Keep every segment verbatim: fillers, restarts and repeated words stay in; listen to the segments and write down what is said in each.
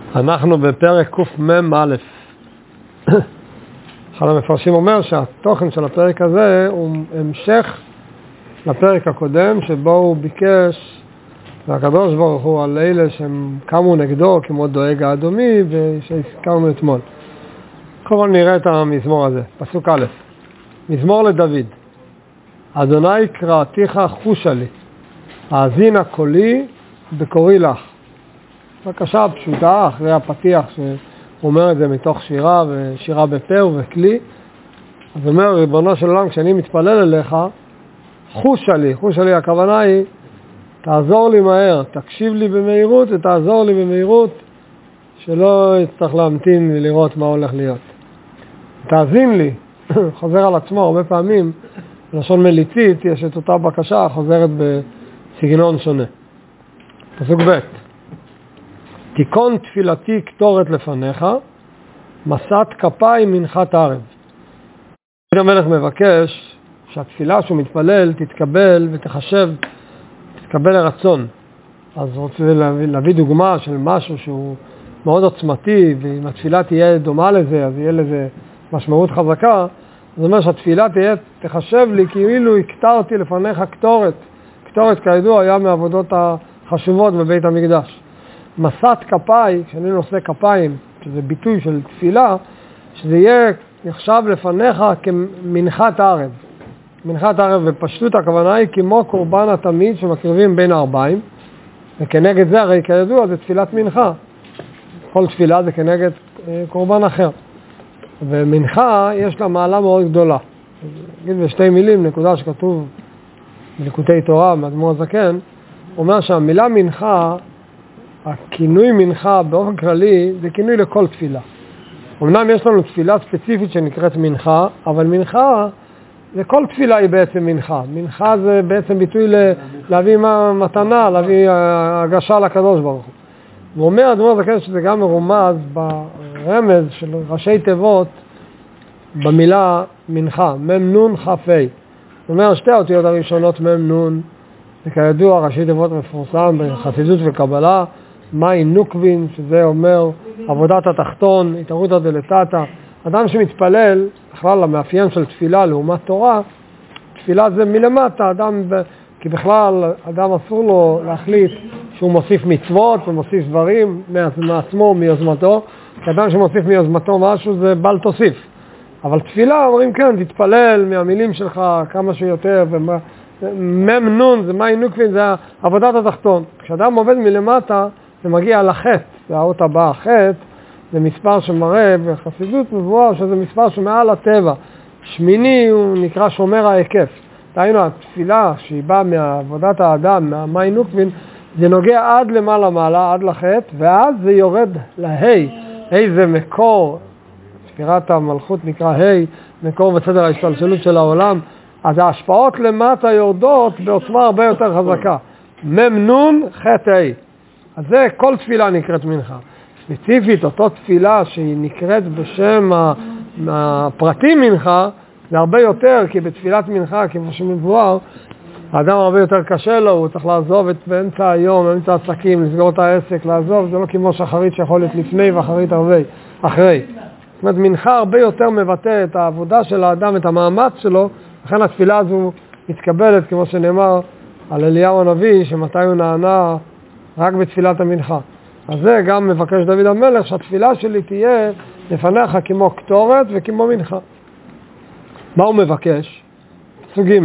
אנחנו בפרק קמ"א. אחד המפרשים אומר שהתוכן של הפרק הזה הוא המשך לפרק הקודם, שבו הוא ביקש והקדוש ברוך הוא על אלה שהם קמו נגדו כמו דואג האדומי ושהזכרנו אתמול. כמובן נראה את המזמור הזה, פסוק א'. מזמור לדוד. אדוני קראתיך חושה לי, האזינה קולי בקורי לך. בקשה פשוטה אחרי הפתיח שאומר את זה מתוך שירה ושירה בפה ובכלי. אז אומר ריבונו של עולם, כשאני מתפלל אליך, חושה לי, חושה לי הכוונה היא תעזור לי מהר, תקשיב לי במהירות ותעזור לי במהירות, שלא יצטרך להמתין ולראות מה הולך להיות. תאזין לי, חוזר על עצמו הרבה פעמים, בלשון מליצית יש את אותה בקשה חוזרת בסגנון שונה. פסוק ב'. תיקון תפילתי קטורת לפניך, מסעת כפיים מנחת ערב. דוד המלך מבקש שהתפילה שהוא מתפלל תתקבל ותחשב, תתקבל לרצון. אז רוצה להביא, להביא דוגמה של משהו שהוא מאוד עוצמתי, ואם התפילה תהיה דומה לזה, אז יהיה לזה משמעות חזקה. זאת אומרת שהתפילה תהיה, תחשב לי כאילו הקטרתי לפניך קטורת. קטורת כידוע היה מעבודות החשובות בבית המקדש. מסעת כפיים, כשאני נושא כפיים, שזה ביטוי של תפילה, שזה יהיה נחשב לפניך כמנחת ערב. מנחת ערב בפשטות הכוונה היא כמו קורבן התמיד שמקריבים בין הארבעים, וכנגד זה הרי כידוע זה תפילת מנחה. כל תפילה זה כנגד קורבן אחר. ומנחה יש לה מעלה מאוד גדולה. נגיד בשתי מילים, נקודה שכתוב בליקוטי תורה, מאדמו"ר הזקן, אומר שהמילה מנחה, הכינוי מנחה באופן כללי זה כינוי לכל תפילה. אמנם יש לנו תפילה ספציפית שנקראת מנחה, אבל מנחה זה כל תפילה היא בעצם מנחה. מנחה זה בעצם ביטוי להביא מתנה, להביא הגשה לקדוש ברוך הוא. הוא אומר, אדמו"ר הזקן, שזה גם מרומז ברמז של ראשי תיבות במילה מנחה, מם נון כף ה'. הוא אומר, שתי האותיות הראשונות מם נון, וכידוע ראשי תיבות מפורסם בחסידות וקבלה, מאי נוקבין, שזה אומר עבודת התחתון, התערותא דלתתא. אדם שמתפלל, בכלל המאפיין של תפילה לעומת תורה, תפילה זה מלמטה, אדם, כי בכלל אדם אסור לו להחליט שהוא מוסיף מצוות ומוסיף דברים מעצמו, מיוזמתו. כי אדם שמוסיף מיוזמתו משהו זה בל תוסיף. אבל תפילה אומרים כן, תתפלל מהמילים שלך כמה שיותר, מם נון זה מאי נוקבין, זה עבודת התחתון. כשאדם עובד מלמטה זה מגיע לחטא, זה האות הבאה, חטא זה מספר שמראה בחסידות מבואר שזה מספר שמעל הטבע. שמיני הוא נקרא שומר ההיקף. דהיינו התפילה שהיא באה מעבודת האדם, מהמאי נוקבין, זה נוגע עד למעלה מעלה, עד לחטא, ואז זה יורד להי. הי זה מקור, ספירת המלכות נקרא הי, מקור וסדר ההשתלשלות של העולם. אז ההשפעות למטה יורדות בעוצמה הרבה יותר חזקה. מם נון חטא הי. אז זה כל תפילה נקראת מנחה. ספציפית, אותו תפילה שהיא נקראת בשם הפרטים מנחה, זה הרבה יותר, כי בתפילת מנחה, כמו שמבואר, האדם הרבה יותר קשה לו, הוא צריך לעזוב את באמצע היום, באמצע העסקים, לסגור את העסק, לעזוב, זה לא כמו שחרית שיכול להיות לפני ואחרית הרבה, אחרי. זאת אומרת, מנחה הרבה יותר מבטא את העבודה של האדם, את המאמץ שלו, לכן התפילה הזו מתקבלת, כמו שנאמר על אליהו הנביא, שמתי הוא נענה רק בתפילת המנחה. אז זה גם מבקש דוד המלך, שהתפילה שלי תהיה לפניך כמו קטורת וכמו מנחה. מה הוא מבקש? פסוק ג'.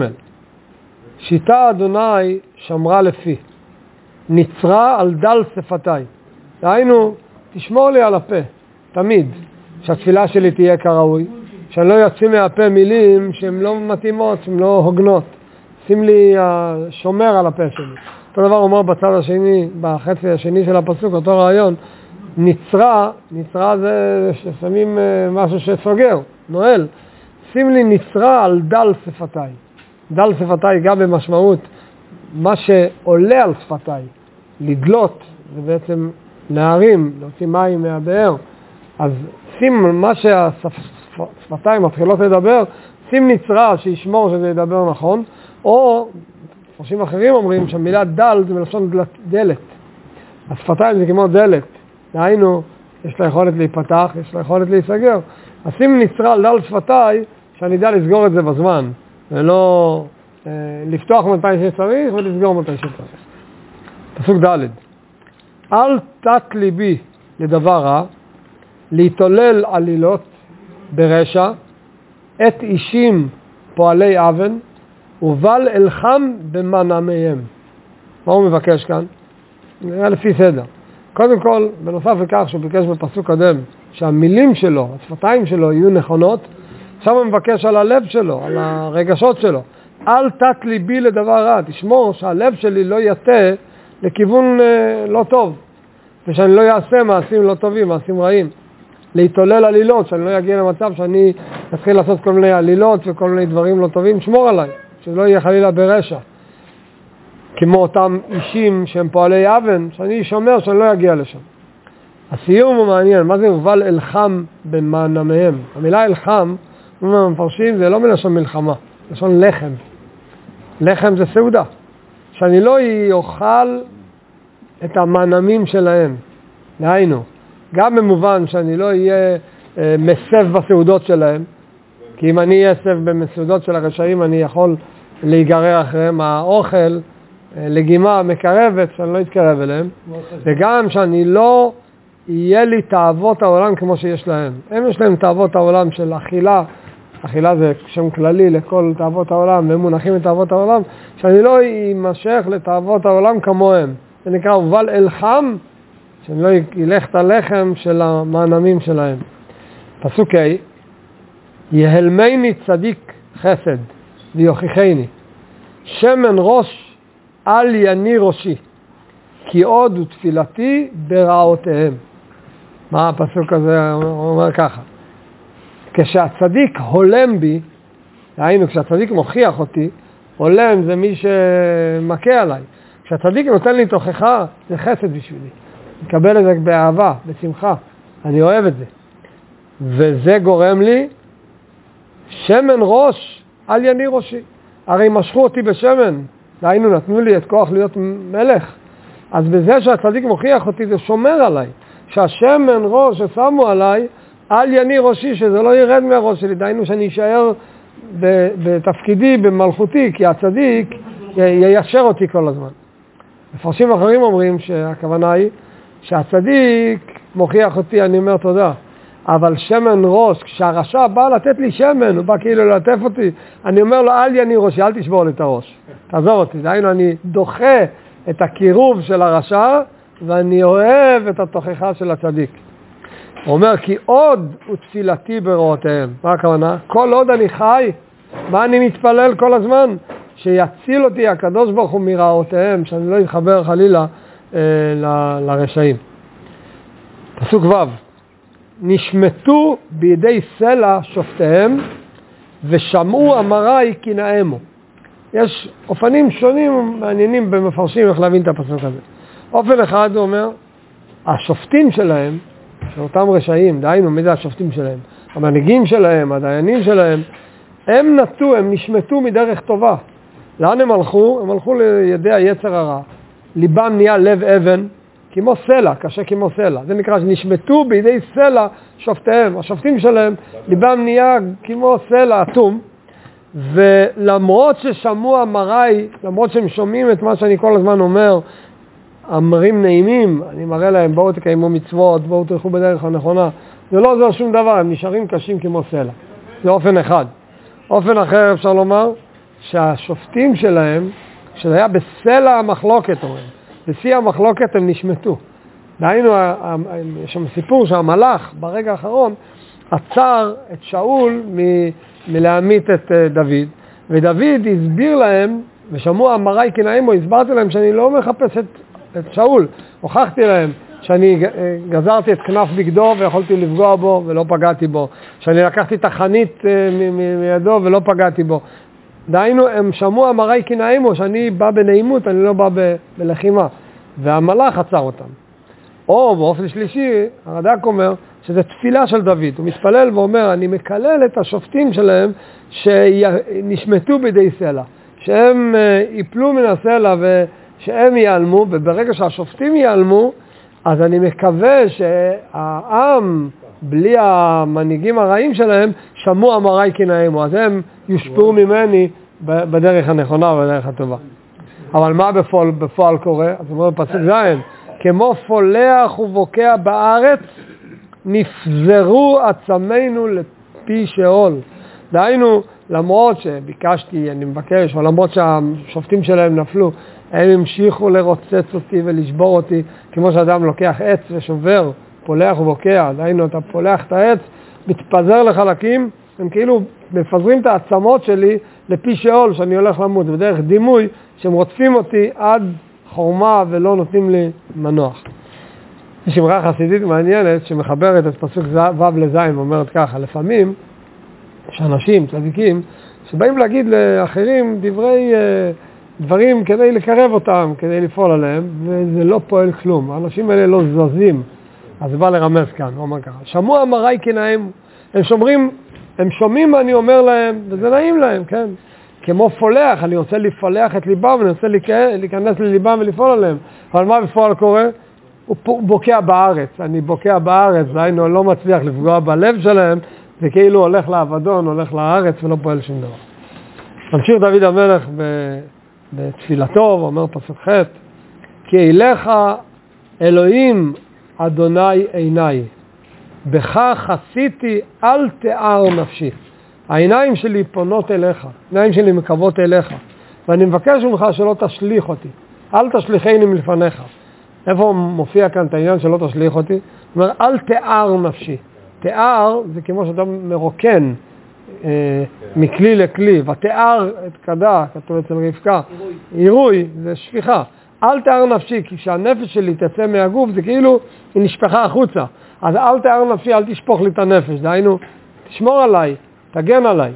שיטה אדוני שמרה לפי, נצרה על דל שפתיי. דהיינו, תשמור לי על הפה, תמיד, שהתפילה שלי תהיה כראוי, שאני לא יוציא מהפה מילים שהן לא מתאימות, שהן לא הוגנות. שים לי שומר על הפה שלי. אותו דבר אומר בצד השני, בחצי השני של הפסוק, אותו רעיון, נצרה, נצרה זה ששמים משהו שסוגר, נועל. שים לי נצרה על דל שפתיי. דל שפתיי גם במשמעות, מה שעולה על שפתיי, לדלות, זה בעצם להרים, להוציא מים מהבאר. אז שים מה שהשפתיים מתחילות לדבר, שים נצרה שישמור שזה ידבר נכון, או פרשים אחרים אומרים שהמילה דל זה מלשון דלת. השפתיים זה כמו דלת, דהיינו יש לה יכולת להיפתח, יש לה יכולת להיסגר. אשים נצרה דל שפתיי, שאני יודע לסגור את זה בזמן, ולא אה, לפתוח מתי שצריך ולסגור מתי שצריך. פסוק ד' אל תת ליבי לדבר רע, להתעולל עלילות ברשע, את אישים פועלי אבן, ובל אלחם במנעמיהם. מה הוא מבקש כאן? נראה לפי סדר. קודם כל, בנוסף לכך שהוא ביקש בפסוק קודם, שהמילים שלו, השפתיים שלו יהיו נכונות, עכשיו הוא מבקש על הלב שלו, על הרגשות שלו. אל תת ליבי לדבר רע, תשמור שהלב שלי לא יתה לכיוון אה, לא טוב, ושאני לא אעשה מעשים לא טובים, מעשים רעים. להתעולל עלילות, שאני לא אגיע למצב שאני אתחיל לעשות כל מיני עלילות וכל מיני דברים לא טובים, שמור עליי, שלא יהיה חלילה ברשע. כמו אותם אישים שהם פועלי אבן, שאני שומר שאני לא אגיע לשם. הסיום הוא מעניין, מה זה הובל אלחם במנעמיהם? המילה אלחם, מפרשים, זה לא מלשון מלחמה, לשון לחם. לחם זה סעודה. שאני לא יאכל את המנעמים שלהם. דהיינו, גם במובן שאני לא אהיה אה, מסב בסעודות שלהם, כי אם אני אהיה סב במסעודות של הרשעים, אני יכול להיגרר אחריהם. האוכל, אה, לגימה מקרבת, שאני לא אתקרב אליהם, וגם שאני לא יהיה לי תאוות העולם כמו שיש להם. הם יש להם תאוות העולם של אכילה, אכילה זה שם כללי לכל תאוות העולם, והם מונחים את תאוות העולם, שאני לא יימשך לתאוות העולם כמוהם. זה נקרא הובל אלחם, שאני לא ילך את הלחם של המענמים שלהם. פסוק ה' יהלמני צדיק חסד ויוכיחני, שמן ראש אל יני ראשי, כי עוד הוא תפילתי ברעותיהם. מה הפסוק הזה אומר ככה? כשהצדיק הולם בי, היינו, כשהצדיק מוכיח אותי, הולם זה מי שמכה עליי. כשהצדיק נותן לי תוכחה, זה חסד בשבילי. מקבל את זה באהבה, בשמחה. אני אוהב את זה. וזה גורם לי שמן ראש על יני ראשי. הרי משכו אותי בשמן, היינו, נתנו לי את כוח להיות מלך. אז בזה שהצדיק מוכיח אותי, זה שומר עליי. שהשמן ראש ששמו עליי, על יני ראשי, שזה לא ירד מהראש שלי, דהיינו שאני אשאר בתפקידי, במלכותי, כי הצדיק יישר אותי כל הזמן. מפרשים אחרים אומרים שהכוונה היא שהצדיק מוכיח אותי, אני אומר תודה. אבל שמן ראש, כשהרשע בא לתת לי שמן, הוא בא כאילו לטף אותי, אני אומר לו, אל יני ראשי, אל תשבור לי את הראש. תעזור אותי, דהיינו אני דוחה את הקירוב של הרשע, ואני אוהב את התוכחה של הצדיק. הוא אומר, כי עוד הוא תפילתי ברעותיהם. מה הכוונה? כל עוד אני חי, מה אני מתפלל כל הזמן? שיציל אותי הקדוש ברוך הוא מרעותיהם, שאני לא אתחבר חלילה אה, ל- לרשעים. פסוק ו' נשמטו בידי סלע שופטיהם, ושמעו אמרי כי נאמו. יש אופנים שונים מעניינים במפרשים איך להבין את הפסוק הזה. אופן אחד הוא אומר, השופטים שלהם, של אותם רשעים, דהיינו, מי זה השופטים שלהם? המנהיגים שלהם, הדיינים שלהם, הם נטו, הם נשמטו מדרך טובה. לאן הם הלכו? הם הלכו לידי היצר הרע. ליבם נהיה לב אבן, כמו סלע, קשה כמו סלע. זה נקרא שנשמטו בידי סלע שופטיהם. השופטים שלהם, ליבם נהיה כמו סלע אטום, ולמרות ששמעו אמרי, למרות שהם שומעים את מה שאני כל הזמן אומר, אמרים נעימים, אני מראה להם, בואו תקיימו מצוות, בואו תלכו בדרך הנכונה. זה לא עוזר שום דבר, הם נשארים קשים כמו סלע. זה אופן אחד. אופן אחר אפשר לומר, שהשופטים שלהם, שזה היה בסלע המחלוקת, אומרים, בשיא המחלוקת הם נשמטו. דהיינו, יש שם סיפור שהמלאך ברגע האחרון עצר את שאול מ- מלהמית את דוד, ודוד הסביר להם, ושמעו אמרי כי נאמו, הסברתי להם שאני לא מחפש את, את שאול, הוכחתי להם שאני גזרתי את כנף בגדו ויכולתי לפגוע בו ולא פגעתי בו, שאני לקחתי את החנית מ- מ- מידו ולא פגעתי בו. דהיינו, הם שמעו אמרי כי נאמו, שאני בא בנעימות, אני לא בא ב- בלחימה, והמלאך עצר אותם. או באופן שלישי, הרד"ק אומר שזה תפילה של דוד, הוא מתפלל ואומר, אני מקלל את השופטים שלהם שנשמטו בידי סלע, שהם ייפלו מן הסלע ושהם ייעלמו, וברגע שהשופטים ייעלמו, אז אני מקווה שהעם, בלי המנהיגים הרעים שלהם, שמעו אמרי קנאימו, אז הם יושפעו ממני בדרך הנכונה ובדרך הטובה. אבל מה בפועל, בפועל קורה? אז אומר בפסוק זין, כמו פולח ובוקע בארץ, נפזרו עצמנו לפי שאול. דהיינו, למרות שביקשתי, אני מבקש, או למרות שהשופטים שלהם נפלו, הם המשיכו לרוצץ אותי ולשבור אותי, כמו שאדם לוקח עץ ושובר, פולח ובוקע, דהיינו, אתה פולח את העץ, מתפזר לחלקים, הם כאילו מפזרים את העצמות שלי לפי שאול, שאני הולך למות, בדרך דימוי, שהם רוצפים אותי עד חורמה ולא נותנים לי מנוח. יש אמרה חסידית מעניינת שמחברת את פסוק ו' לזין ואומרת ככה, לפעמים יש אנשים, צדיקים, שבאים להגיד לאחרים דברי, דברים כדי לקרב אותם, כדי לפעול עליהם, וזה לא פועל כלום. האנשים האלה לא זזים. אז זה בא לרמז כאן, הוא אומר ככה, שמעו אמרי קנאימו, הם שומרים, הם שומעים מה אני אומר להם, וזה נעים להם, כן? כמו פולח, אני רוצה לפלח את ליבם, אני רוצה להיכנס לליבם ולפעול עליהם. אבל מה בפועל קורה? הוא בוקע בארץ, אני בוקע בארץ, דהיינו, לא מצליח לפגוע בלב שלהם, וכאילו הולך לעבדון, הולך לארץ ולא פועל שום דבר. ממשיך דוד המלך בתפילתו, ואומר פסוק ח' כי אליך אלוהים אדוני עיניי, בכך עשיתי אל תיאר נפשי. העיניים שלי פונות אליך, העיניים שלי מקוות אליך, ואני מבקש ממך שלא תשליך אותי, אל תשליחני מלפניך. איפה מופיע כאן את העניין שלא תשליך אותי? זאת אומרת, אל תיאר נפשי. תיאר זה כמו שאתה מרוקן אה, מכלי לכלי, ותיאר את קדה, כתוב אצל רבקה, עירוי, זה שפיכה. אל תיאר נפשי, כי כשהנפש שלי תצא מהגוף, זה כאילו היא נשפחה החוצה. אז אל תיאר נפשי, אל תשפוך לי את הנפש. דהיינו, תשמור עליי, תגן עליי.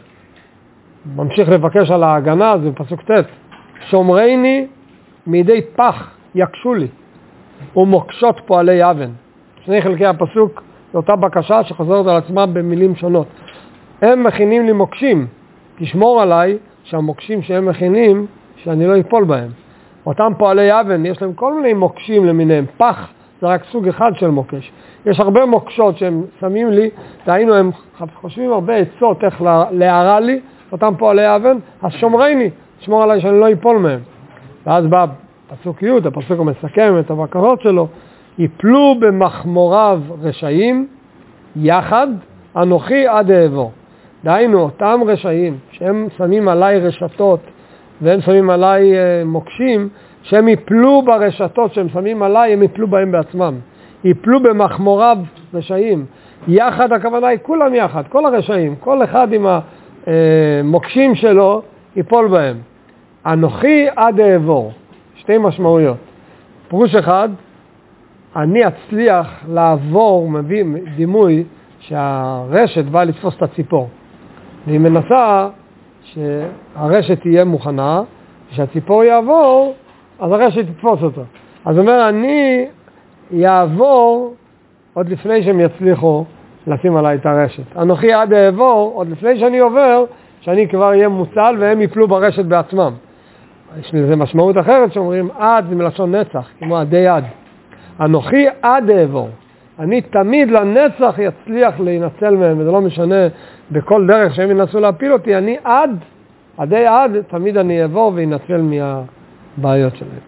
ממשיך לבקש על ההגנה, זה פסוק ט' שומרני מידי פח יקשו לי, ומוקשות פועלי אבן. שני חלקי הפסוק, זו אותה בקשה שחוזרת על עצמה במילים שונות. הם מכינים לי מוקשים, תשמור עליי שהמוקשים שהם מכינים, שאני לא אפול בהם. אותם פועלי אבן, יש להם כל מיני מוקשים למיניהם. פח זה רק סוג אחד של מוקש. יש הרבה מוקשות שהם שמים לי, דהיינו הם חושבים הרבה עצות איך להערה לי, אותם פועלי אבן, אז שומרני, תשמור עליי שאני לא אפול מהם. ואז בא פסוק י', הפסוק המסכם את הבקרות שלו, יפלו במחמוריו רשעים יחד אנוכי עד העבור. דהיינו, אותם רשעים שהם שמים עליי רשתות והם שמים עליי מוקשים, שהם יפלו ברשתות שהם שמים עליי, הם יפלו בהם בעצמם. יפלו במחמוריו רשעים. יחד, הכוונה היא כולם יחד, כל הרשעים, כל אחד עם המוקשים שלו יפול בהם. אנוכי עד העבור. שתי משמעויות. פירוש אחד, אני אצליח לעבור, מביא דימוי שהרשת באה לתפוס את הציפור. והיא מנסה שהרשת תהיה מוכנה, כשהציפור יעבור, אז הרשת תתפוס אותו. אז הוא אומר, אני יעבור עוד לפני שהם יצליחו לשים עליי את הרשת. אנוכי עד העבור, עוד לפני שאני עובר, שאני כבר אהיה מוצל והם יפלו ברשת בעצמם. יש לזה משמעות אחרת שאומרים, עד זה מלשון נצח, כמו עדי עד. אנוכי עד העבור. אני תמיד לנצח יצליח להינצל מהם, וזה לא משנה בכל דרך שהם ינסו להפיל אותי, אני עד, עדי עד, תמיד אני אעבור וינצל מהבעיות שלהם.